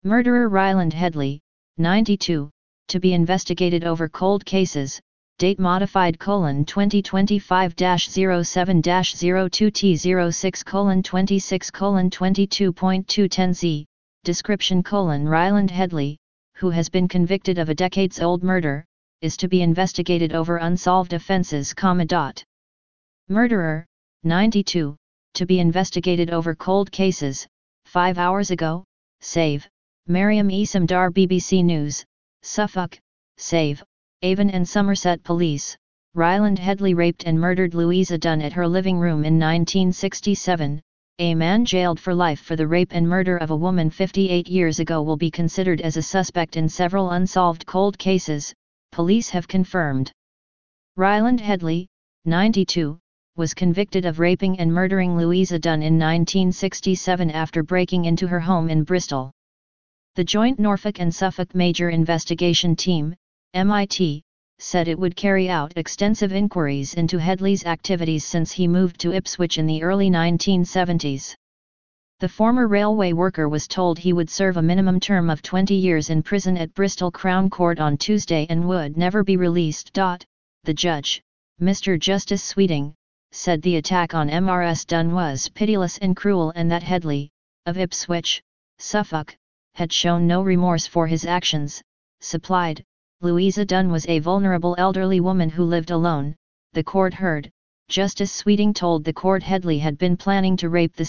Murderer Ryland Headley, 92, to be investigated over cold cases, date modified: 2025-07-02T06:22.210Z, description: Ryland Headley, who has been convicted of a decades-old murder, is to be investigated over unsolved offences, Murderer, 92, to be investigated over cold cases, 5 hours ago, save, Mariam Esamdar, BBC News, Suffolk, save, Avon and Somerset Police. Ryland Headley raped and murdered Louisa Dunn at her living room in 1967. A man jailed for life for the rape and murder of a woman 58 years ago will be considered as a suspect in several unsolved cold cases, police have confirmed. Ryland Headley, 92, was convicted of raping and murdering Louisa Dunn in 1967 after breaking into her home in Bristol. The Joint Norfolk and Suffolk Major Investigation Team, MIT, said it would carry out extensive inquiries into Headley's activities since he moved to Ipswich in the early 1970s. The former railway worker was told he would serve a minimum term of 20 years in prison at Bristol Crown Court on Tuesday and would never be released. The judge, Mr. Justice Sweeting, said the attack on Mrs. Dunn was pitiless and cruel and that Headley, of Ipswich, Suffolk, had shown no remorse for his actions. Supplied, Louisa Dunn was a vulnerable elderly woman who lived alone, the court heard. Justice Sweeting told the court Headley had been planning to rape the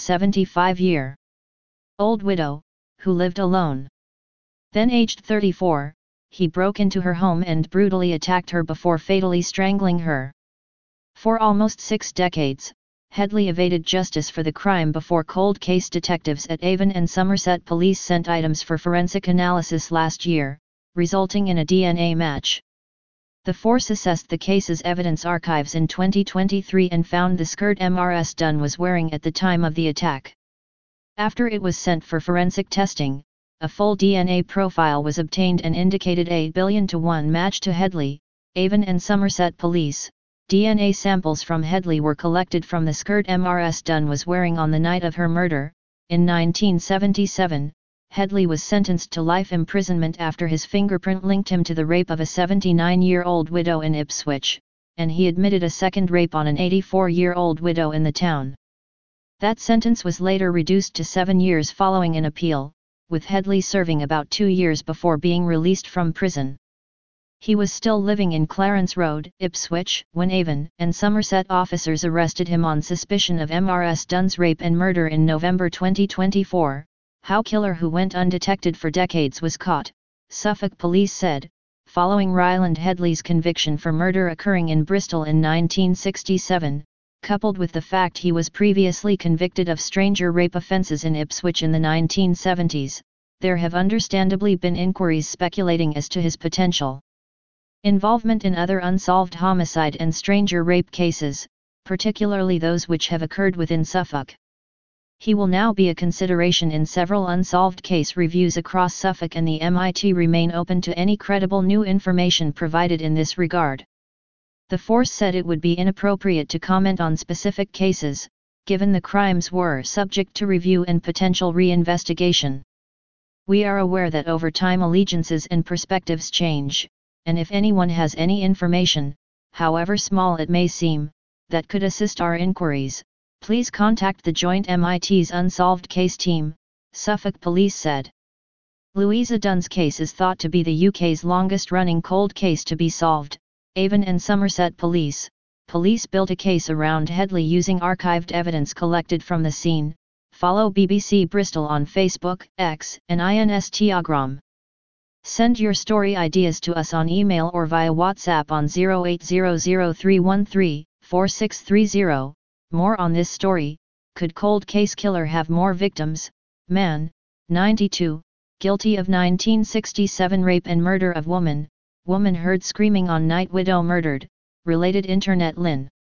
75-year-old widow, who lived alone. Then aged 34, he broke into her home and brutally attacked her before fatally strangling her. For almost 6 decades, Headley evaded justice for the crime before cold case detectives at Avon and Somerset Police sent items for forensic analysis last year, resulting in a DNA match. The force assessed the case's evidence archives in 2023 and found the skirt Mrs. Dunn was wearing at the time of the attack. After it was sent for forensic testing, a full DNA profile was obtained and indicated a 1:1 match to Headley. Avon and Somerset Police. DNA samples from Headley were collected from the skirt Mrs. Dunn was wearing on the night of her murder. In 1977, Headley was sentenced to life imprisonment after his fingerprint linked him to the rape of a 79-year-old widow in Ipswich, and he admitted a second rape on an 84-year-old widow in the town. That sentence was later reduced to 7 years following an appeal, with Headley serving about 2 years before being released from prison. He was still living in Clarence Road, Ipswich, when Avon and Somerset officers arrested him on suspicion of Mrs. Dunn's rape and murder in November 2024. How killer who went undetected for decades was caught, Suffolk Police said, following Ryland Headley's conviction for murder occurring in Bristol in 1967, coupled with the fact he was previously convicted of stranger rape offences in Ipswich in the 1970s, there have understandably been inquiries speculating as to his potential involvement in other unsolved homicide and stranger rape cases, particularly those which have occurred within Suffolk. He will now be a consideration in several unsolved case reviews across Suffolk, and the MIT remain open to any credible new information provided in this regard. The force said it would be inappropriate to comment on specific cases, given the crimes were subject to review and potential re-investigation. We are aware that over time allegiances and perspectives change, and if anyone has any information, however small it may seem, that could assist our inquiries, please contact the Joint MIT's Unsolved Case Team, Suffolk Police said. Louisa Dunn's case is thought to be the UK's longest-running cold case to be solved. Avon and Somerset Police. Police built a case around Headley using archived evidence collected from the scene. Follow BBC Bristol on Facebook, X, and Instagram. Send your story ideas to us on email or via WhatsApp on 080031346330. More on this story: could cold case killer have more victims? Man, 92, guilty of 1967 rape and murder of woman. Woman heard screaming on night, widow murdered. Related internet Lin.